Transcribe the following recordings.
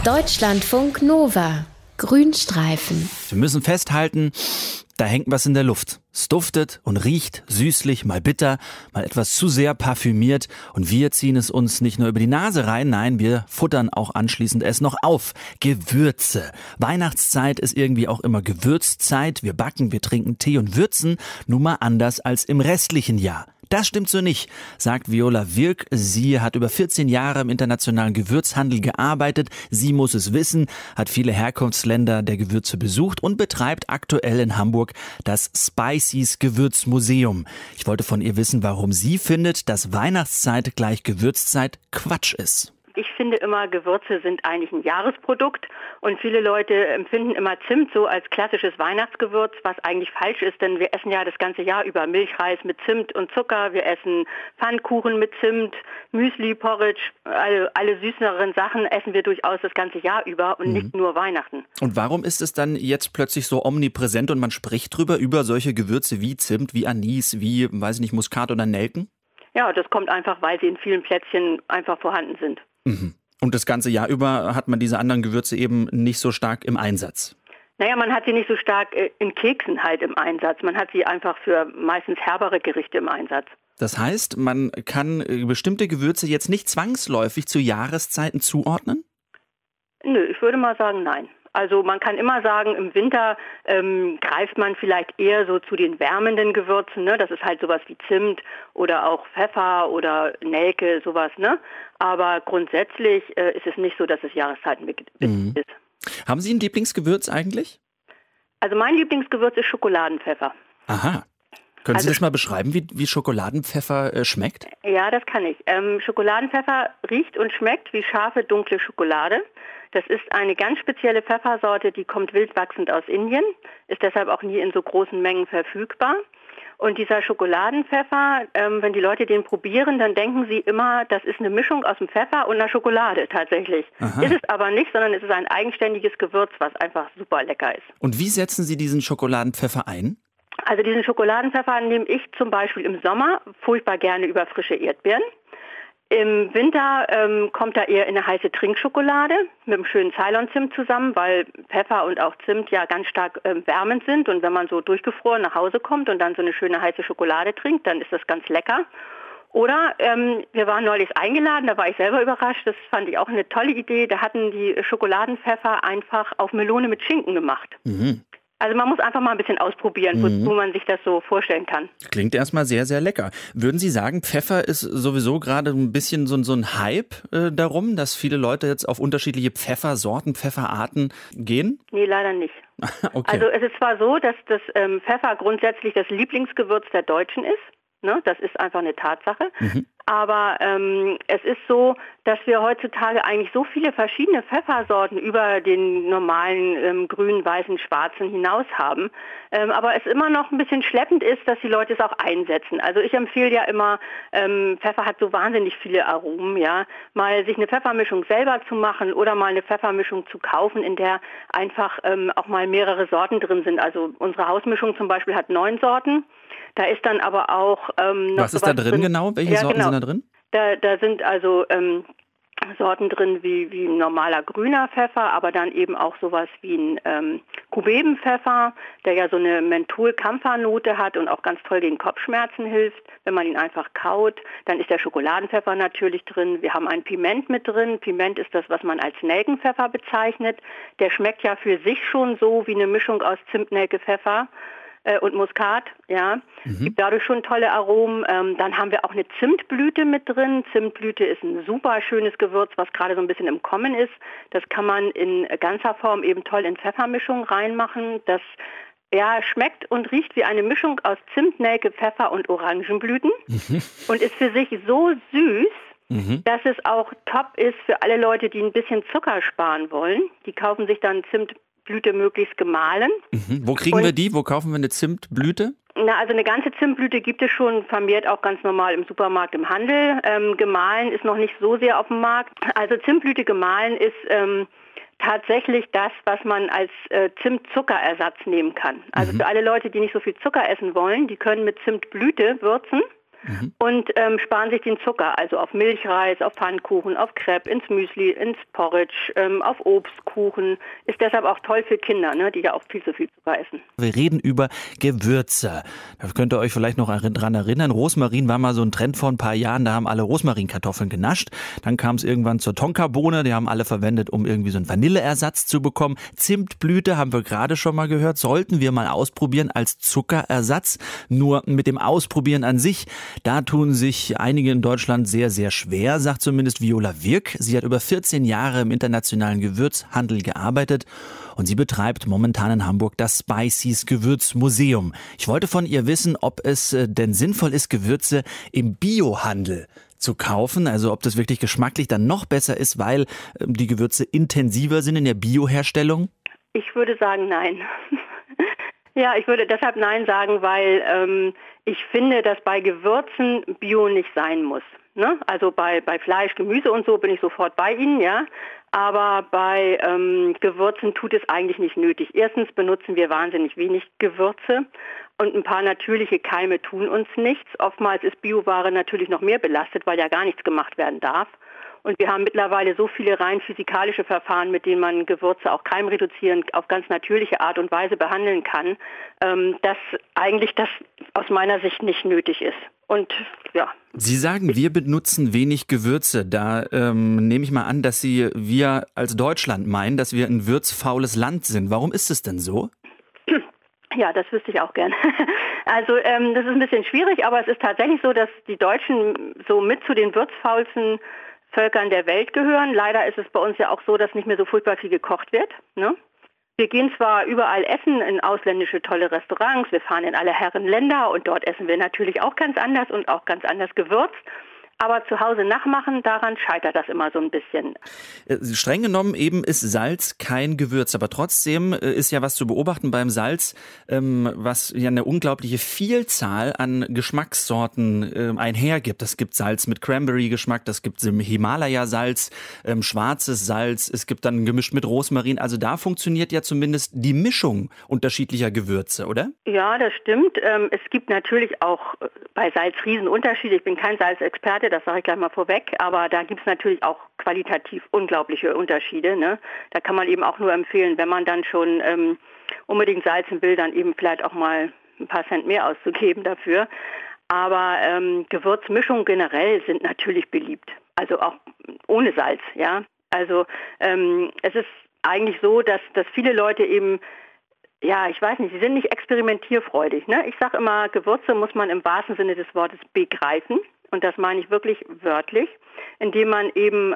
Deutschlandfunk Nova. Grünstreifen. Wir müssen festhalten, da hängt was in der Luft. Es duftet und riecht süßlich, mal bitter, mal etwas zu sehr parfümiert. Und wir ziehen es uns nicht nur über die Nase rein, nein, wir futtern auch anschließend es noch auf. Gewürze. Weihnachtszeit ist irgendwie auch immer Gewürzzeit. Wir backen, wir trinken Tee und würzen, nun mal anders als im restlichen Jahr. Das stimmt so nicht, sagt Viola Wirk. Sie hat über 14 Jahre im internationalen Gewürzhandel gearbeitet. Sie muss es wissen, hat viele Herkunftsländer der Gewürze besucht und betreibt aktuell in Hamburg das Spices Gewürzmuseum. Ich wollte von ihr wissen, warum sie findet, dass Weihnachtszeit gleich Gewürzzeit Quatsch ist. Ich finde immer, Gewürze sind eigentlich ein Jahresprodukt und viele Leute empfinden immer Zimt so als klassisches Weihnachtsgewürz, was eigentlich falsch ist, denn wir essen ja das ganze Jahr über Milchreis mit Zimt und Zucker, wir essen Pfannkuchen mit Zimt, Müsli, Porridge, alle süßeren Sachen essen wir durchaus das ganze Jahr über und nicht nur Weihnachten. Und warum ist es dann jetzt plötzlich so omnipräsent und man spricht drüber, über solche Gewürze wie Zimt, wie Anis, wie, weiß ich nicht, Muskat oder Nelken? Ja, das kommt einfach, weil sie in vielen Plätzchen einfach vorhanden sind. Und das ganze Jahr über hat man diese anderen Gewürze eben nicht so stark im Einsatz? Naja, man hat sie nicht so stark in Keksen halt im Einsatz. Man hat sie einfach für meistens herbere Gerichte im Einsatz. Das heißt, man kann bestimmte Gewürze jetzt nicht zwangsläufig zu Jahreszeiten zuordnen? Nö, ich würde mal sagen, nein. Also man kann immer sagen, im Winter greift man vielleicht eher so zu den wärmenden Gewürzen, ne? Das ist halt sowas wie Zimt oder auch Pfeffer oder Nelke, sowas, ne? Aber grundsätzlich ist es nicht so, dass es jahreszeitenbedingt ist. Haben Sie ein Lieblingsgewürz eigentlich? Also mein Lieblingsgewürz ist Schokoladenpfeffer. Aha. Können Sie das mal beschreiben, wie Schokoladenpfeffer schmeckt? Ja, das kann ich. Schokoladenpfeffer riecht und schmeckt wie scharfe, dunkle Schokolade. Das ist eine ganz spezielle Pfeffersorte, die kommt wild wachsend aus Indien, ist deshalb auch nie in so großen Mengen verfügbar. Und dieser Schokoladenpfeffer, wenn die Leute den probieren, dann denken sie immer, das ist eine Mischung aus dem Pfeffer und einer Schokolade tatsächlich. Aha. Ist es aber nicht, sondern es ist ein eigenständiges Gewürz, was einfach super lecker ist. Und wie setzen Sie diesen Schokoladenpfeffer ein? Also diesen Schokoladenpfeffer nehme ich zum Beispiel im Sommer furchtbar gerne über frische Erdbeeren. Im Winter kommt er eher in eine heiße Trinkschokolade mit einem schönen Ceylon-Zimt zusammen, weil Pfeffer und auch Zimt ja ganz stark wärmend sind. Und wenn man so durchgefroren nach Hause kommt und dann so eine schöne heiße Schokolade trinkt, dann ist das ganz lecker. Oder wir waren neulich eingeladen, da war ich selber überrascht, das fand ich auch eine tolle Idee. Da hatten die Schokoladenpfeffer einfach auf Melone mit Schinken gemacht. Also man muss einfach mal ein bisschen ausprobieren, wo man sich das so vorstellen kann. Klingt erstmal sehr, sehr lecker. Würden Sie sagen, Pfeffer ist sowieso gerade ein bisschen so ein Hype darum, dass viele Leute jetzt auf unterschiedliche Pfeffersorten, Pfefferarten gehen? Nee, leider nicht. Okay. Also es ist zwar so, dass das Pfeffer grundsätzlich das Lieblingsgewürz der Deutschen ist. Ne? Das ist einfach eine Tatsache. Aber es ist so, dass wir heutzutage eigentlich so viele verschiedene Pfeffersorten über den normalen grünen, weißen, schwarzen hinaus haben. Aber es immer noch ein bisschen schleppend ist, dass die Leute es auch einsetzen. Also ich empfehle ja immer, Pfeffer hat so wahnsinnig viele Aromen, ja, mal sich eine Pfeffermischung selber zu machen oder mal eine Pfeffermischung zu kaufen, in der einfach auch mal mehrere Sorten drin sind. Also unsere Hausmischung zum Beispiel hat 9 Sorten. Da ist dann aber auch noch was ist da drin genau? Welche Sorten sind da drin? Da sind also Sorten drin wie ein normaler grüner Pfeffer, aber dann eben auch sowas wie ein Kubebenpfeffer, der ja so eine Menthol-Kampfernote hat und auch ganz toll gegen Kopfschmerzen hilft, wenn man ihn einfach kaut. Dann ist der Schokoladenpfeffer natürlich drin. Wir haben ein Piment mit drin. Piment ist das, was man als Nelkenpfeffer bezeichnet. Der schmeckt ja für sich schon so wie eine Mischung aus Zimt, Nelke, Pfeffer und Muskat, ja, gibt dadurch schon tolle Aromen. Dann haben wir auch eine Zimtblüte mit drin. Zimtblüte ist ein super schönes Gewürz, was gerade so ein bisschen im Kommen ist. Das kann man in ganzer Form eben toll in Pfeffermischungen reinmachen. Das schmeckt und riecht wie eine Mischung aus Zimt, Nelke, Pfeffer und Orangenblüten und ist für sich so süß, dass es auch top ist für alle Leute, die ein bisschen Zucker sparen wollen. Die kaufen sich dann Zimtblüte möglichst gemahlen. Wo kriegen wir die? Wo kaufen wir eine Zimtblüte? Also eine ganze Zimtblüte gibt es schon vermehrt auch ganz normal im Supermarkt, im Handel. Gemahlen ist noch nicht so sehr auf dem Markt. Also Zimtblüte gemahlen ist tatsächlich das, was man als Zimtzuckerersatz nehmen kann. Also für alle Leute, die nicht so viel Zucker essen wollen, die können mit Zimtblüte würzen. und sparen sich den Zucker, also auf Milchreis, auf Pfannkuchen, auf Crepe, ins Müsli, ins Porridge, auf Obstkuchen. Ist deshalb auch toll für Kinder, ne, die ja auch viel zu viel Zucker essen. Wir reden über Gewürze. Da könnt ihr euch vielleicht noch dran erinnern. Rosmarin war mal so ein Trend vor ein paar Jahren. Da haben alle Rosmarinkartoffeln genascht. Dann kam es irgendwann zur Tonkabohne. Die haben alle verwendet, um irgendwie so einen Vanilleersatz zu bekommen. Zimtblüte haben wir gerade schon mal gehört. Sollten wir mal ausprobieren als Zuckerersatz. Nur mit dem Ausprobieren an sich, da tun sich einige in Deutschland sehr, sehr schwer, sagt zumindest Viola Wirk. Sie hat über 14 Jahre im internationalen Gewürzhandel gearbeitet und sie betreibt momentan in Hamburg das Spicy's Gewürzmuseum. Ich wollte von ihr wissen, ob es denn sinnvoll ist, Gewürze im Biohandel zu kaufen, also ob das wirklich geschmacklich dann noch besser ist, weil die Gewürze intensiver sind in der Bioherstellung? Ich würde sagen, nein. Ja, ich würde deshalb nein sagen, weil ich finde, dass bei Gewürzen Bio nicht sein muss. Ne? Also bei Fleisch, Gemüse und so bin ich sofort bei Ihnen, ja. Aber bei Gewürzen tut es eigentlich nicht nötig. Erstens benutzen wir wahnsinnig wenig Gewürze und ein paar natürliche Keime tun uns nichts. Oftmals ist Bioware natürlich noch mehr belastet, weil ja gar nichts gemacht werden darf. Und wir haben mittlerweile so viele rein physikalische Verfahren, mit denen man Gewürze auch keimreduzierend auf ganz natürliche Art und Weise behandeln kann, dass eigentlich das aus meiner Sicht nicht nötig ist. Und ja. Sie sagen, wir benutzen wenig Gewürze. Da nehme ich mal an, dass wir als Deutschland meinen, dass wir ein würzfaules Land sind. Warum ist es denn so? Ja, das wüsste ich auch gern. Also das ist ein bisschen schwierig, aber es ist tatsächlich so, dass die Deutschen so mit zu den würzfaulsten Völkern der Welt gehören. Leider ist es bei uns ja auch so, dass nicht mehr so furchtbar viel gekocht wird. Ne? Wir gehen zwar überall essen in ausländische tolle Restaurants, wir fahren in alle Herrenländer und dort essen wir natürlich auch ganz anders und auch ganz anders gewürzt. Aber zu Hause nachmachen, daran scheitert das immer so ein bisschen. Streng genommen eben ist Salz kein Gewürz, aber trotzdem ist ja was zu beobachten beim Salz, was ja eine unglaubliche Vielzahl an Geschmackssorten einhergibt. Es gibt Salz mit Cranberry-Geschmack, das gibt Himalaya-Salz, schwarzes Salz, es gibt dann gemischt mit Rosmarin. Also da funktioniert ja zumindest die Mischung unterschiedlicher Gewürze, oder? Ja, das stimmt. Es gibt natürlich auch bei Salz Riesenunterschiede. Ich bin kein Salzexperte, das sage ich gleich mal vorweg, aber da gibt es natürlich auch qualitativ unglaubliche Unterschiede. Ne? Da kann man eben auch nur empfehlen, wenn man dann schon unbedingt salzen will, dann eben vielleicht auch mal ein paar Cent mehr auszugeben dafür. Aber Gewürzmischungen generell sind natürlich beliebt, also auch ohne Salz. Ja, also es ist eigentlich so, dass viele Leute eben, ja, ich weiß nicht, sie sind nicht experimentierfreudig. Ne? Ich sage immer, Gewürze muss man im wahrsten Sinne des Wortes begreifen. Und das meine ich wirklich wörtlich, indem man eben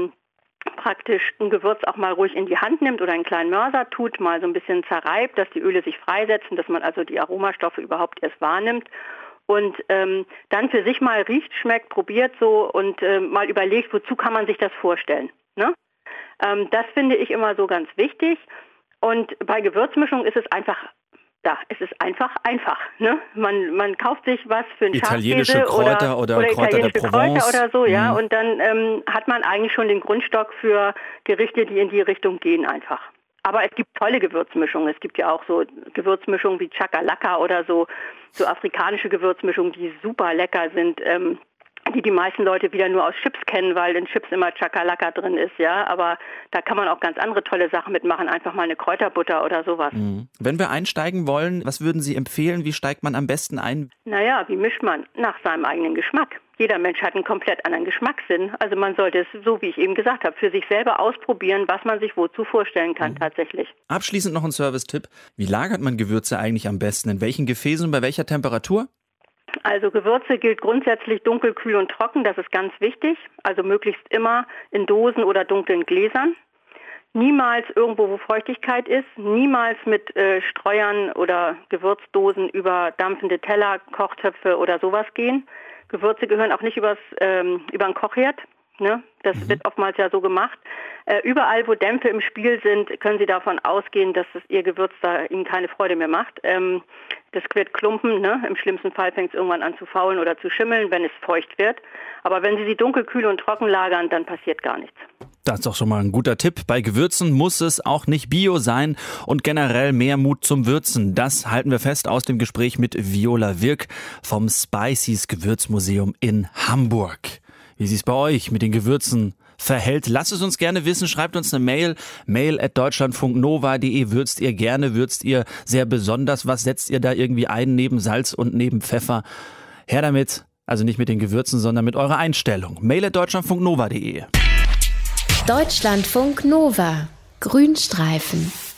praktisch ein Gewürz auch mal ruhig in die Hand nimmt oder einen kleinen Mörser tut, mal so ein bisschen zerreibt, dass die Öle sich freisetzen, dass man also die Aromastoffe überhaupt erst wahrnimmt. Und dann für sich mal riecht, schmeckt, probiert so und mal überlegt, wozu kann man sich das vorstellen. Ne? Das finde ich immer so ganz wichtig. Und bei Gewürzmischung ist es einfach, ja, es ist einfach. Ne? Man kauft sich was für einen italienische Schafkäse Kräuter oder Kräuter der Provence. Kräuter oder so, ja. Und dann hat man eigentlich schon den Grundstock für Gerichte, die in die Richtung gehen einfach. Aber es gibt tolle Gewürzmischungen. Es gibt ja auch so Gewürzmischungen wie Chakalaka oder so afrikanische Gewürzmischungen, die super lecker sind, die meisten Leute wieder nur aus Chips kennen, weil in Chips immer Chakalaka drin ist, ja. Aber da kann man auch ganz andere tolle Sachen mitmachen, einfach mal eine Kräuterbutter oder sowas. Wenn wir einsteigen wollen, was würden Sie empfehlen? Wie steigt man am besten ein? Naja, wie mischt man? Nach seinem eigenen Geschmack. Jeder Mensch hat einen komplett anderen Geschmackssinn. Also man sollte es, so wie ich eben gesagt habe, für sich selber ausprobieren, was man sich wozu vorstellen kann tatsächlich. Abschließend noch ein Service-Tipp. Wie lagert man Gewürze eigentlich am besten? In welchen Gefäßen und bei welcher Temperatur? Also Gewürze gilt grundsätzlich dunkel, kühl und trocken, das ist ganz wichtig. Also möglichst immer in Dosen oder dunklen Gläsern. Niemals irgendwo, wo Feuchtigkeit ist. Niemals mit Streuern oder Gewürzdosen über dampfende Teller, Kochtöpfe oder sowas gehen. Gewürze gehören auch nicht über den Kochherd. Ne? Das wird oftmals ja so gemacht. Überall, wo Dämpfe im Spiel sind, können Sie davon ausgehen, dass Ihr Gewürz da Ihnen keine Freude mehr macht. Das wird klumpen, ne? Im schlimmsten Fall fängt es irgendwann an zu faulen oder zu schimmeln, wenn es feucht wird. Aber wenn Sie sie dunkel, kühl und trocken lagern, dann passiert gar nichts. Das ist doch schon mal ein guter Tipp. Bei Gewürzen muss es auch nicht bio sein und generell mehr Mut zum Würzen. Das halten wir fest aus dem Gespräch mit Viola Wirk vom Spices Gewürzmuseum in Hamburg. Wie sieht es bei euch mit den Gewürzen verhält? Lasst es uns gerne wissen. Schreibt uns eine mail@deutschlandfunknova.de. Würzt ihr gerne? Würzt ihr sehr besonders? Was setzt ihr da irgendwie ein neben Salz und neben Pfeffer? Her damit. Also nicht mit den Gewürzen, sondern mit eurer Einstellung. mail@deutschlandfunknova.de. Deutschlandfunk Nova. Grünstreifen.